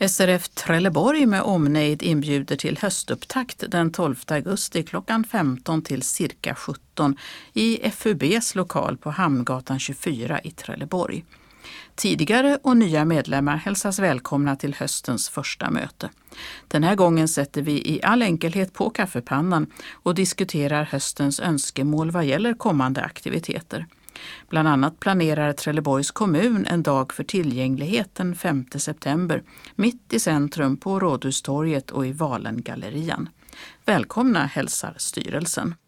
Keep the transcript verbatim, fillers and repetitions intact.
S R F Trelleborg med omnejd inbjuder till höstupptakt den tolfte augusti klockan femton till cirka sjutton i F U B:s lokal på Hamngatan tjugofyra i Trelleborg. Tidigare och nya medlemmar hälsas välkomna till höstens första möte. Den här gången sätter vi i all enkelhet på kaffepannan och diskuterar höstens önskemål vad gäller kommande aktiviteter. Bland annat planerar Trelleborgs kommun en dag för tillgänglighet den femte september mitt i centrum på Rådhustorget och i Valengallerian. Välkomna hälsar styrelsen.